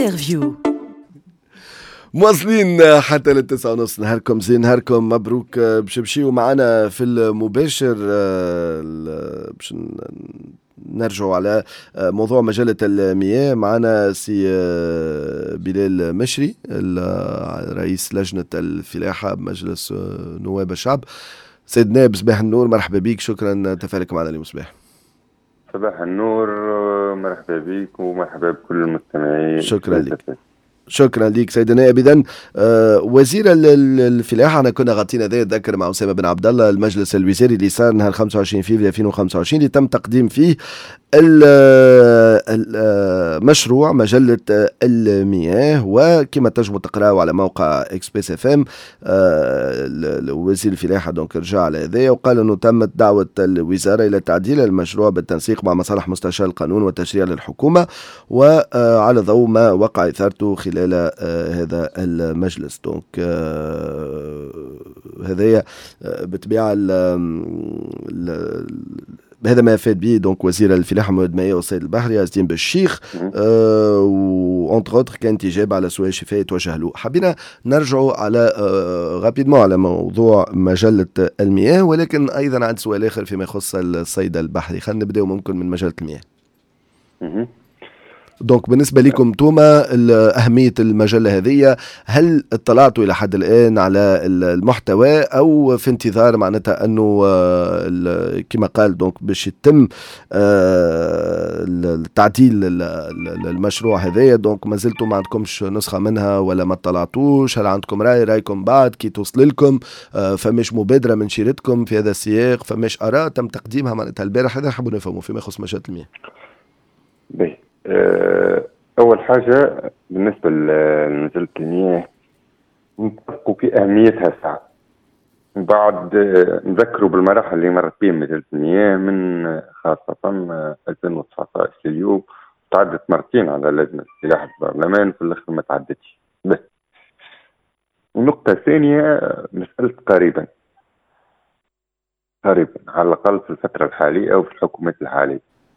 انترفيو. مواصلين حتى للتسعة ونص. نهاركم زين، نهاركم مبروك. باش نمشيو معنا في المباشر باش نرجعوا على موضوع مجلة المياه. معنا سي بلال مشري، رئيس لجنة الفلاحة بمجلس نواب الشعب. سيد نائب صباح النور، مرحبا بك، شكرا تفاعلك معنا اليوم. صباح النور، مرحبا بك ومرحبا بكل المستمعين. شكرا لك. شكرا لك سيد النائب. إذن وزير الفلاحة، أنا كنا غطينا ذا ذكر مع أسامة بن عبد الله المجلس الوزاري اللي صار نهار 25 فيفري 2025 اللي تم تقديم فيه مشروع مجلة المياه، وكما تجموا تقرأوا على موقع اكسبريس اف ام وزير الفلاحة دونك رجع على هذا وقال أنه تمت دعوة الوزارة إلى تعديل المشروع بالتنسيق مع مصالح مستشار القانون والتشريع للحكومة، وعلى ضوء ما وقع إثارته خلال هذا المجلس. دونك هذا بطبيعة هذا ما فات به دونك وزير الفلاحة مواد المائية والصيد البحري عز الدين بالشيخ، وانتر اوتر كانت إجابة على سؤال شفاء توجه له. حبينا نرجعوا على رابيدمون على موضوع مجلة المياه، ولكن أيضا عند سؤال آخر فيما يخص الصيد البحري. خلينا نبدأ ممكن من مجلة المياه. دونك بالنسبة لكم توما أهمية المجلة هذه، هل اطلعتوا إلى حد الآن على المحتوى أو في انتظار معناتها أنه كما قال دونك باش يتم التعديل المشروع هذايا؟ دونك ما زلتوا ما عندكمش نسخة منها ولا ما اطلعتوش؟ هل عندكم رأيكم بعد كي توصل لكم؟ فماش مبادرة من شيرتكم في هذا السياق؟ فماش آراء تم تقديمها معناتها البارح؟ هذا نحب نفهمه فيما يخص مجلة المياه. أول حاجة بالنسبة لمجلة المياه نتفقوا في أهميتها ساعة. بعد نذكروا بالمراحل اللي مرت بها مجلة المياه من خاصة 2019 لليوم، تعدت مرتين على لجنة الفلاحة في البرلمان، في الآخر ما تعدتش. بس النقطة الثانية مسألة قريبا على الأقل في الفترة الحالية أو في الحكومات الحالية.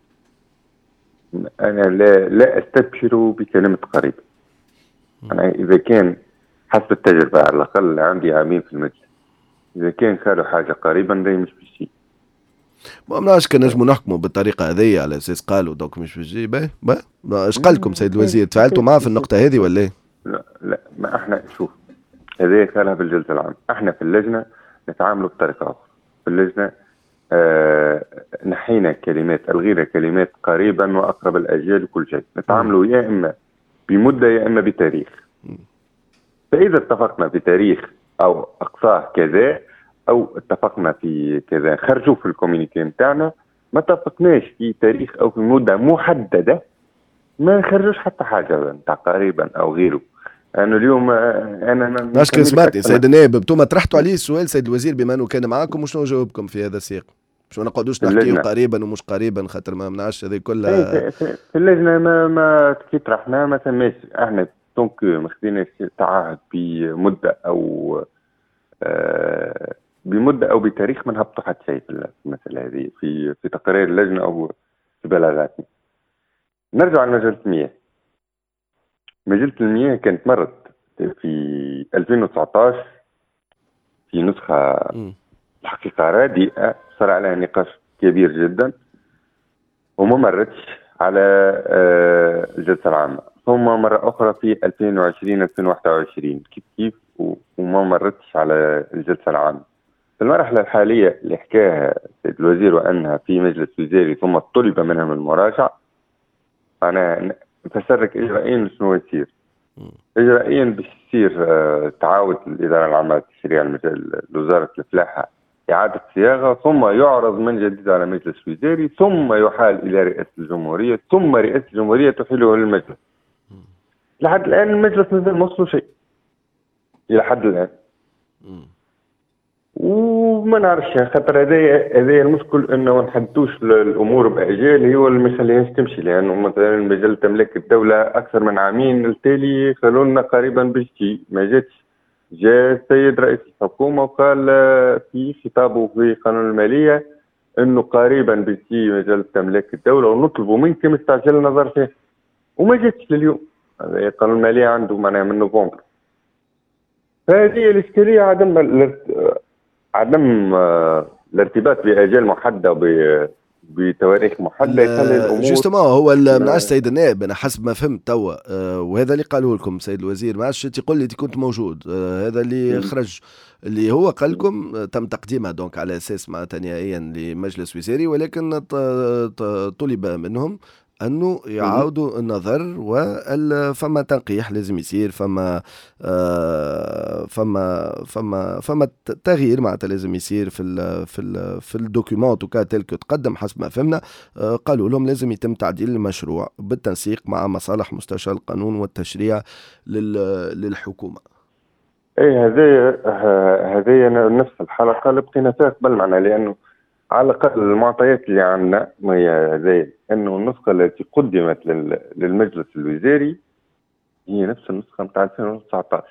أنا لا أستبشر بكلمة قريب. أنا إذا كان حسب التجربة على الأقل عندي عامين في المجلس، إذا كان خالوا حاجة قريبا ده مش بالشيء. ما مناش كان نجموا نحكموا بالطريقة هذه على أساس قالوا دوك مش بالشيء. إيش قالكم سيد الوزير؟ تفاعلتوا معه في النقطة هذه ولا؟ لا ما إحنا شوف، هذه خالها بالجلسة العامة. إحنا في اللجنة نتعاملوا بطريقة أخرى. في اللجنة نحينا كلمات، ألغينا كلمات قريبا وأقرب الأجيال وكل شيء. نتعاملوا يا إما بمدة يا إما بتاريخ. فإذا اتفقنا في تاريخ أو أقصاه كذا أو اتفقنا في كذا، خرجوا في الكوميونيكي متاعنا. ما اتفقناش في تاريخ أو في مدة محددة، ما نخرجوش حتى حاجة نتاع قريبا أو غيره. أنا اليوم أنا ماش كان سمعتني سيد النائب انتم طرحتوا عليه السؤال سيد الوزير بما أنه كان معاكم، وشنو جاوبكم في هذا السياق؟ مش ما نقعدوش نحكيو قريبا ومش قريبا خاطر ما منعش هذه كلها. في اللجنة ما كي طرحنا ما سماش احنا دونك ما خديناش تعهد بمدة أو بمدة أو بتاريخ، ما نهبطوا حتى شيء في المسألة هذه في تقرير اللجنة أو في بلاغاتنا. نرجع لمجلة المياه. مجلة المياه كانت مرت في 2019 في نسخة الحقيقة رديئة، صار عليها نقاش كبير جدا وما مرتش على الجلسة العامة. ثم مرة أخرى في 2020-2021 كيف وما مرتش على الجلسة العامة. في المرحلة الحالية اللي حكاها السيد الوزير وأنها في مجلس وزاري ثم طلب منهم المراجعة، أنا نفسرك إجرائيا شنو يصير. إجرائيا باش يصير تعاود الإدارة العامة للتشريع لوزارة الفلاحة إعادة صياغة، ثم يعرض من جديد على مجلس وزاري، ثم يحال إلى رئاسة الجمهورية، ثم رئاسة الجمهورية تحيله للمجلس. لحد الآن المجلس مازال ما وصلوا شيء إلى حد الآن. وما نعرفش خاطر هذا المشكل انه ما نحدوش الامور باجال هو اللي ما يخليهاش تمشي، لانه مثلا مجال تملك الدوله اكثر من عامين التالي قالوا لنا قريبا بشتي ما جاتش. جاء السيد رئيس الحكومه وقال في خطابه في قانون الماليه انه قريبا بشتي مجال تملك الدوله ونطلبوا منكم استعجال النظر فيه، وما جاتش لليوم. هذا القانون المالية عنده معناها من نوفمبر. فهذه الإشكالية عدم الارتباط بآجال محددة بتواريخ محددة يخلي الأمور جوستومون هو من عاش سيد النائب، انا حسب ما فهمت توا وهذا اللي قاله لكم سيد الوزير، ما عادش تقول لي كنت موجود، هذا اللي خرج، اللي هو قال لكم تم تقديمها دونك على اساس معناتها نهائيا لمجلس وزاري، ولكن طلب منهم انه يعاودوا النظر، فما تنقيح لازم يصير، فما تغيير معناتها لازم يصير في الدوكيومون توكا تلك تقدم حسب ما فهمنا. قالوا لهم لازم يتم تعديل المشروع بالتنسيق مع مصالح مستشار القانون والتشريع للحكومة. ايه هذه نفس الحلقة اللي بقينا فيها قبل معنا، لأنه على الأقل المعطيات اللي عندنا ما هي هذه، أنه النسخة التي قدمت للمجلس الوزاري هي نفس النسخة متاع 2019.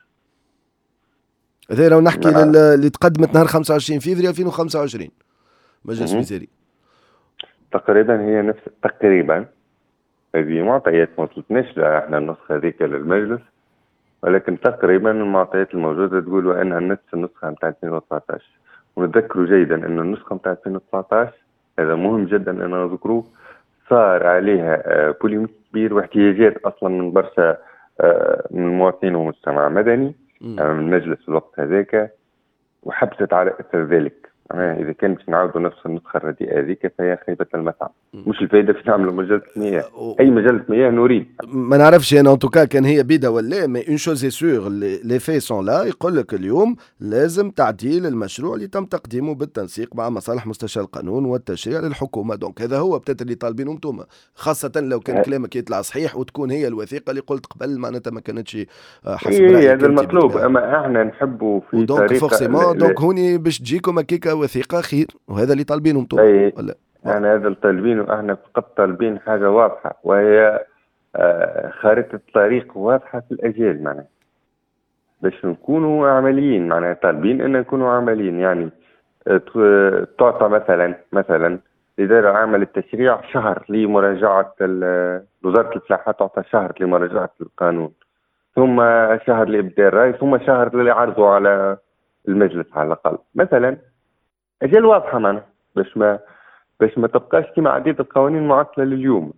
هذا لو نحكي اللي تقدمت نهار 25 فبراير 2025 مجلس وزاري تقريبا، هي نفس تقريبا. هذه معطيات ما وصلتناش احنا النسخة هذيك للمجلس، ولكن تقريبا المعطيات الموجودة تقول وأنها نفس النسخة متاع 2019. ونتذكروا جيدا أن النسخة متاع 2019 هذا مهم جدا أن نذكروه، صار عليها بوليميك كبير واحتياجات أصلا من برشا من المواطنين والمجتمع المدني من المجلس في الوقت هذاك، وحبست على أثر ذلك. إذا كان باش نعاودوا نفس النسخة الرديئة هذيك فهي خيبة المسعى. مش الفائدة في نعملوا مجلة مياه، أي مجلة مياه نريد. ما نعرفش أنا أنتوكا كان هي بيدا ولا، مي اون شوز سور لي في سون لا، يقول لك اليوم لازم تعديل المشروع اللي تم تقديمه بالتنسيق مع مصالح مستشار القانون والتشريع للحكومة. دونك هذا هو بتات اللي طالبينه انتوما، خاصة لو كان كلامك يطلع صحيح وتكون هي الوثيقة اللي قلت قبل معناتها ما كانتش حسب رأيك. هذا المطلوب، أما احنا نحبوا في طريقة فورسيمون دونك هوني باش تجيكم هكاكا وثيقة خير، وهذا اللي طالبينه انتوما ولا؟ يعني هذا الطالبين، احنا فقط طالبين حاجة واضحة، وهي خارطة طريق واضحة في الأجيال، معناها باش نكونوا عمليين. معناها طالبين أن نكونوا عمليين، يعني تعطى مثلا إدارة عامة للتشريع شهر لمراجعة وزارة الفلاحة، تعطى شهر لمراجعة القانون، ثم شهر لإبداء الرأي، ثم شهر لعرضه على المجلس على الأقل مثلا. أجل واضحة معنا باش ما تبقاش كما عديد القوانين معطلة لليوم.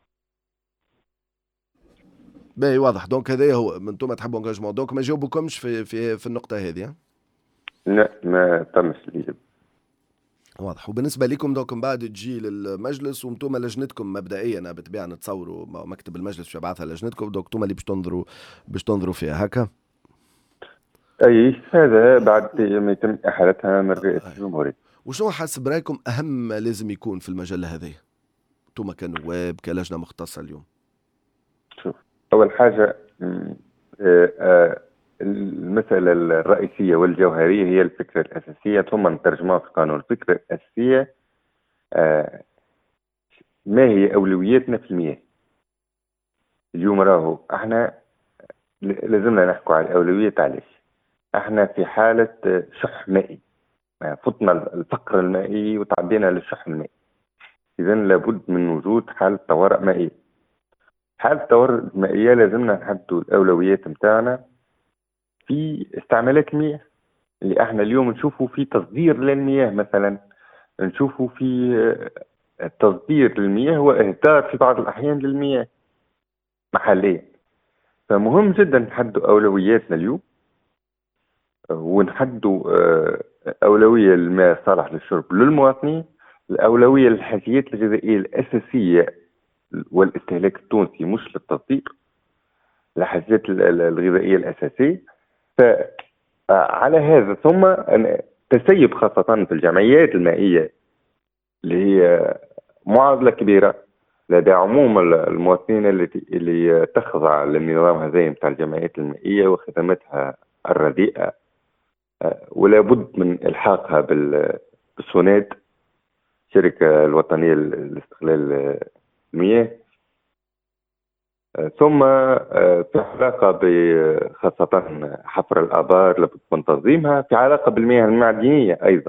باهي واضح. دونك هذا هو من انتم تحبوا انجاجمون، دونك ما جاوبوكمش في النقطة هذه؟ لا ما تمش الإجابة. واضح. وبالنسبة لكم دوك من بعد تجي للمجلس وانتم لجنتكم مبدئيا بالطبيعة نتصوروا مكتب المجلس باش يبعثها لجنتكم، دوك انتم اللي باش تنظروا فيها هكا؟ أي هذا بعد ما يتم إحالتها من رئاسة الجمهورية. وشنو حسب رأيكم أهم لازم يكون في المجلة هذه انتم كنواب كلجنة مختصة اليوم؟ شوف، أول حاجة المسألة الرئيسية والجوهرية هي الفكرة الأساسية، ثم نترجمها في قانون. الفكرة الأساسية ما هي أولوياتنا في المياه اليوم؟ راهو احنا لازمنا نحكوا على الأولويات. علاش؟ احنا في حالة شح مائي، فتنا الفقر المائي وتعدينا للشح المائي، إذا لابد من وجود حالة طوارئ مائية. حالة الطوارئ المائية لازمنا نحددوا الأولويات متاعنا في استعمالات المياه اللي احنا اليوم نشوفوا في تصدير للمياه، مثلا نشوفوا في تصدير للمياه وإهدار في بعض الأحيان للمياه محليا. فمهم جدا نحددوا أولوياتنا اليوم، ونحددوا أولوية للماء الصالح للشرب للمواطنين، الأولوية للحاجيات الغذائية الأساسية والاستهلاك التونسي مش للتصدير، الحاجات الغذائية الأساسية. فعلى هذا ثم تسيب خاصة في الجمعيات المائية اللي هي معضلة كبيرة لدى عموم المواطنين اللي تخضع للنظام هذا متاع الجمعيات المائية وخدماتها الرديئة، ولا بد من إلحاقها بالسوناد، الشركة الوطنية لاستغلال المياه. ثم في علاقة خاصة حفر الآبار لابد من تنظيمها، في علاقة بالمياه المعدنية أيضا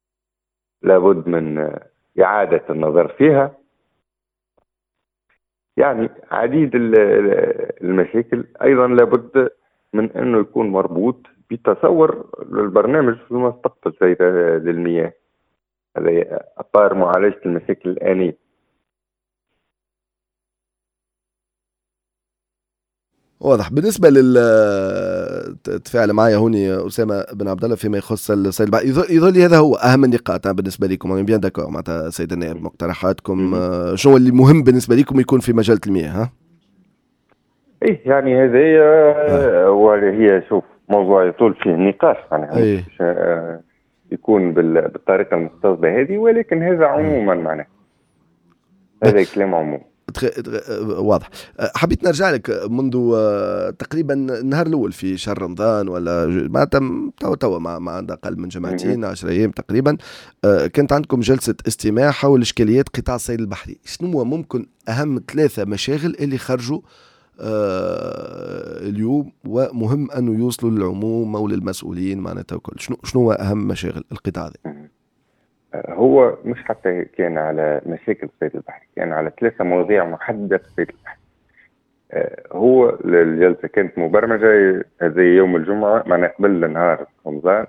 لابد من إعادة النظر فيها. يعني عديد المشاكل. أيضا لابد من أنه يكون مربوط بتصور للبرنامج في المستقبل زي للمياه، هذا أطار معالجة المشاكل الآنية. واضح. بالنسبه لل تفاعل معايا هوني اسامه بن عبد الله فيما يخص السيد البحري، يظل لي هذا هو اهم النقاط بالنسبه لكم. انا بيان داكور معناتها سيد النائب، مقترحاتكم مهم. شنو اللي مهم بالنسبه لكم يكون في مجال المياه؟ ها. إيه يعني هذه اه. وهي شوف موضوع يطول فيه نقاش، معناها اي. مش يكون بالطريقة المستوصبة هذه، ولكن هذا عموما معناها هذا كلام عموم. واضح. حبيت نرجع لك منذ تقريبا النهار الاول في شهر رمضان، ولا معناتها توا ما عندها اقل من مهم. جمعتين 10 ايام تقريبا. كانت عندكم جلسه استماع حول اشكاليات قطاع الصيد البحري. شنو هو ممكن اهم ثلاثه مشاغل اللي خرجوا اليوم ومهم انه يوصلوا للعموم او للمسؤولين معناتها وكل؟ شنو هو اهم مشاغل القطاع هذا؟ مهم. هو مش حتى كان على مشاكل الصيد البحري، كان على ثلاثة مواضيع محددة في الصيد البحري. هو الجلسة كانت مبرمجة زي يوم الجمعة، معناها قبل نهار رمضان،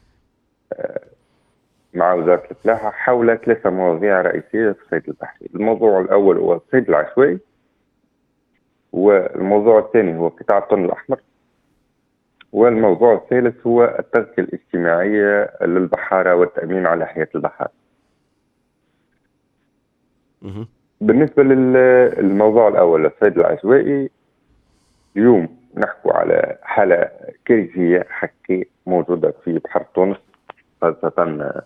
مع وزارة الفلاحة حول ثلاثة مواضيع رئيسية في الصيد البحري. الموضوع الأول هو الصيد العشوائي، والموضوع الثاني هو قطاع الطن الأحمر، والموضوع الثالث هو التغطية الاجتماعية للبحارة والتأمين على حياة البحارة. بالنسبة للموضوع الأول الصيد العشوائي، اليوم نحكو على حالة كارثية حقيقية موجودة في بحر تونس، خاصة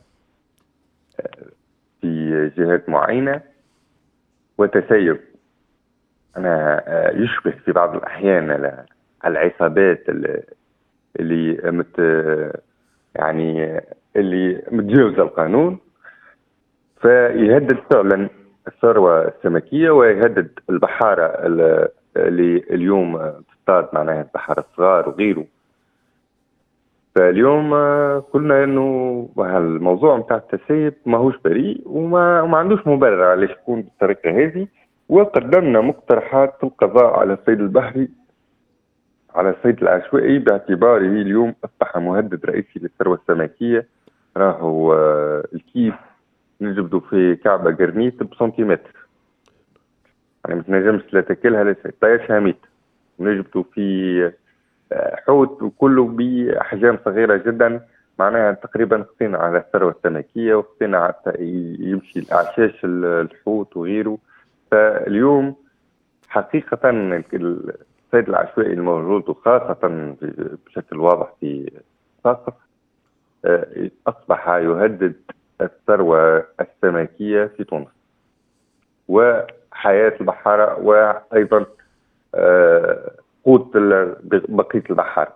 في جهات معينة، وتسيب أنا يشبه في بعض الأحيان على العصابات اللي يعني اللي متجاوزة القانون، فيهدد فعلا الثروة السمكية ويهدد البحارة اللي اليوم تصطاد، معناها البحارة الصغار وغيره. فاليوم قلنا انه الموضوع متاع التسيب ماهوش بريء وما عندوش مبرر علاش يكون بالطريقة هذه، وقدمنا مقترحات في القضاء على الصيد البحري، على الصيد العشوائي، باعتباره اليوم أصبح مهدد رئيسي للثروة السمكية. راهو الكيف نجبدوا في كعبة قرنيت بسنتيمتر، يعني ما تنجمش لا تاكلها لا طيشها ميت. نجبدوا في حوت وكله بأحجام صغيرة جدا، معناها تقريبا خطينا على الثروة السمكية وخطينا حتى يمشي الأعشاش الحوت وغيره. فاليوم حقيقة الصيد العشوائي الموجود، وخاصة بشكل واضح في قاصف، أصبح يهدد الثروة السمكية في تونس وحياة البحارة، وأيضا قوت بقية البحارة.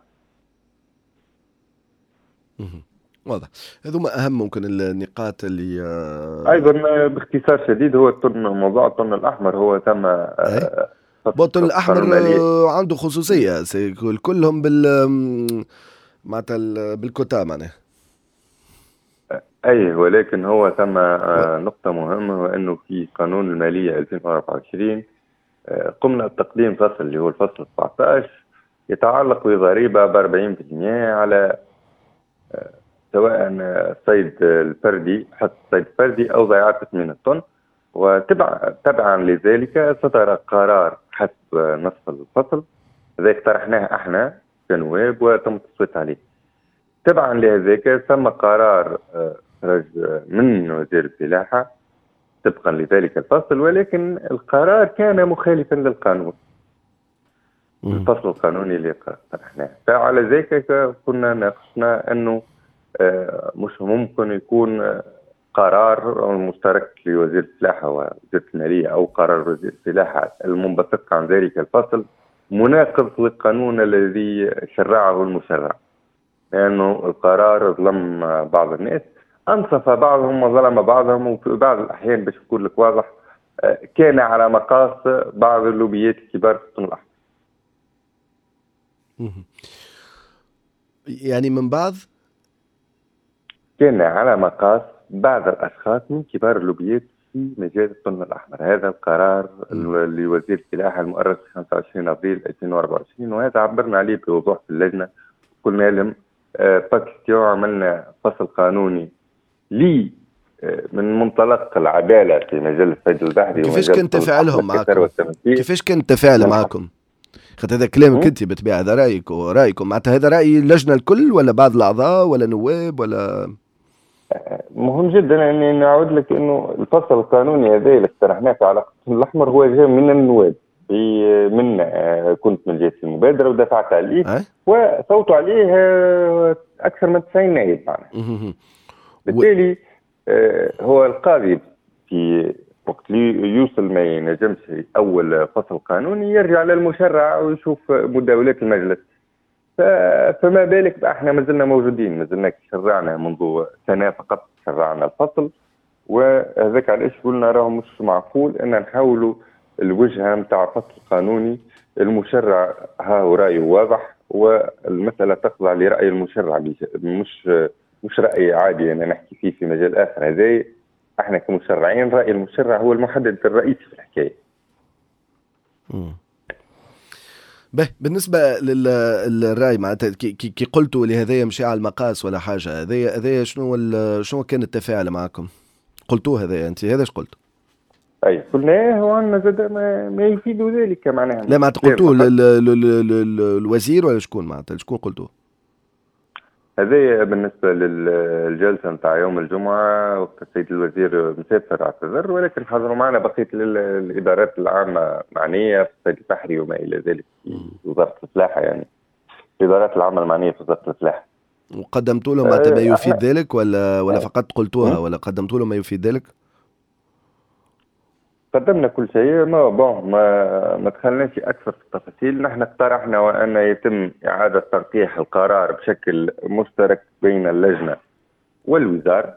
واضح. هذوما اهم ممكن النقاط اللي أيضا باختصار شديد، هو موضوع الطن الأحمر هو تم اي. بوتون الاحمر قانون المالية. عنده خصوصيه كلهم بال معناتها بالكوتا معناها. أي، ولكن هو ثم نقطة مهمة، وأنه في قانون المالية 2024 قمنا بتقديم فصل اللي هو الفصل 19 يتعلق بضريبة ب 40% على سواء الصيد الفردي، حتى الصيد الفردي أو ضيعات من الطن. وتبعا لذلك صدر قرار حسب نص الفصل، هذا اقترحناه احنا كنواب وتم التصويت عليه. تبعا لذلك ثم قرار خرج من وزير الفلاحة طبقا لذلك الفصل، ولكن القرار كان مخالفا للقانون، الفصل القانوني اللي طرحناه. فعلى ذلك كنا ناقشنا انه مش ممكن يكون قرار مشترك لوزير الفلاحة ووزير المالية أو قرار وزير الفلاحة المنبثق عن ذلك الفصل مناقض للقانون الذي شرعه المشرع، لأنه القرار ظلم بعض الناس، أنصف بعضهم وظلم بعضهم، وفي بعض الأحيان باش نقول لك واضح كان على مقاس بعض اللوبيات الكبار في الطن الأحمر. يعني من بعض كان على مقاس بعض الأشخاص من كبار اللوبيات في مجال الطن الأحمر. هذا القرار لوزير السلاح المؤرخ 25 أبريل 2024، وهذا عبرنا عليه بوضوح في اللجنة. قلنا لهم باكستيو، عملنا فصل قانوني لي من منطلق العدالة في مجال الصيد البحري. كيفاش كان تفاعلهم معكم؟ كيفاش كان التفاعل معكم؟ خاطر هذا كلامك انت بالطبيعه، هذا رايك ورايكم، معناتها هذا راي اللجنه الكل ولا بعض الاعضاء ولا نواب ولا؟ مهم جدا اني نعود لك انه الفصل القانوني هذا اللي اقترحناه في علاقه الاحمر هو جاء من النواب، من كنت من جهه المبادره ودفعت عليه وصوتوا عليه اكثر من 90 نائب معنا. بالتالي هو القاضي في وقت يوصل ما ينجمش اول فصل قانوني يرجع للمشرع ويشوف مداولات المجلس. فما بالك احنا ما زلنا موجودين، ما زلنا شرعنا منذ سنه فقط، شرعنا الفصل. وهذاك علاش قلنا راه مش معقول ان نحاولوا الوجهه نتاع الفصل القانوني. المشرع ها رايه واضح، والمساله تخضع لراي المشرع، مش راي عادي انا نحكي فيه في مجال اخر. هذا احنا كمشرعين راي المشرع هو المحدد الرئيسي في الحكايه. بالنسبه للراي معناتها كي قلتوا لهذا مشي على المقاس ولا حاجه، هذا شنو كان التفاعل معكم؟ قلتوه هذا انت، هذا ايش قلت؟ اي قلناه وعندنا زاد ما يفيد ذلك معناها. لا معناتها قلتوه الوزير ولا شكون؟ معناتها شكون قلتوه؟ هذا بالنسبه للجلسه نتاع يوم الجمعه، وقت السيد الوزير مسافر اعتذر، ولكن حضروا معنا بقيه الادارات العامه معنيه في الصيد البحري وما الى ذلك في وزاره الفلاحه، يعني الادارات العامه المعنيه في وزاره الفلاحه. وقدمتوا لهم ما يفيد ذلك ولا فقط قلتوها ولا قدمتوا لهم ما يفيد ذلك؟ قدمنا كل شيء. ما دخلناش اكثر في التفاصيل. نحن اقترحنا وان يتم اعاده تنقيح القرار بشكل مشترك بين اللجنه والوزاره،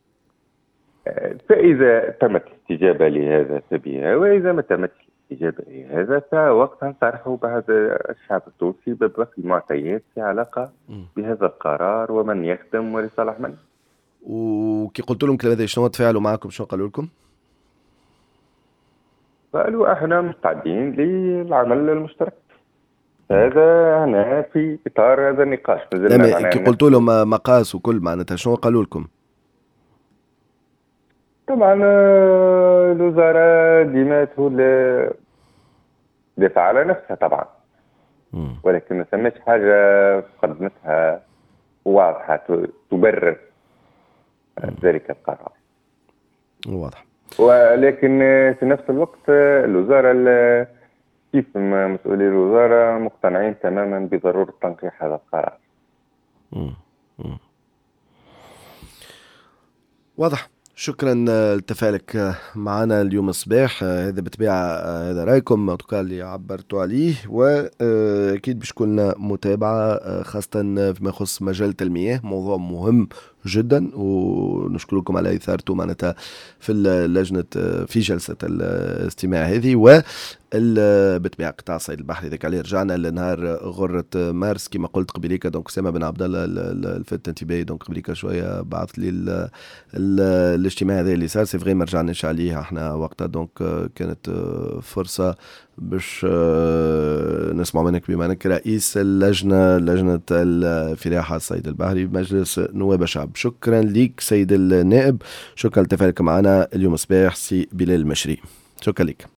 فاذا تمت الاستجابه لهذا فبها، واذا ما تمتش الاستجابه لهذا فوقتها نطرحوا بعد الشعب التونسي بباقي المعطيات في علاقه بهذا القرار ومن يخدم ولصالح من. وكي قلت لهم كلام هذا شنو تفاعلوا معكم؟ شنو قالوا لكم؟ قالوا احنا مستعدين للعمل المشترك. هذا هنا في اطار هذا النقاش. كي قلت لهم مقاس وكل معناتها شنو قالوا لكم؟ طبعا الوزاره ديما دافع على نفسها طبعا، ولكن ما سميتش حاجه قدمتها واضحه تبرر ذلك القرار. واضح. ولكن في نفس الوقت الوزارة كيف مسؤولي الوزارة مقتنعين تماما بضرورة تنقيح هذا القرار. واضح. شكرا لتفاعلك معنا اليوم الصباح. هذا بالطبيعة هذا رأيكم اللي عبرتوا عليه، وأكيد باش كنا متابعة خاصة فيما يخص مجال المياه، موضوع مهم جدا، ونشكركم على إثارته معناتها في اللجنة في جلسة الاستماع هذه. بالطبيعة قطاع الصيد البحري ذاك عليه رجعنا لنهار غرة مارس كما قلت قبليك. دونك سامة بن عبد الله الفت انتباهي دونك قبليك شوية بعث لي الاجتماع هذا اللي صار سي فغي ما رجعناش عليه احنا وقتها. دونك كانت فرصة باش نسمع منك بما انك رئيس لجنة الفلاحة الصيد البحري بمجلس نواب الشعب. شكرا ليك سيد النائب، شكرا لتفاعلك معنا اليوم الصباح سي بلال المشري، شكرا لك.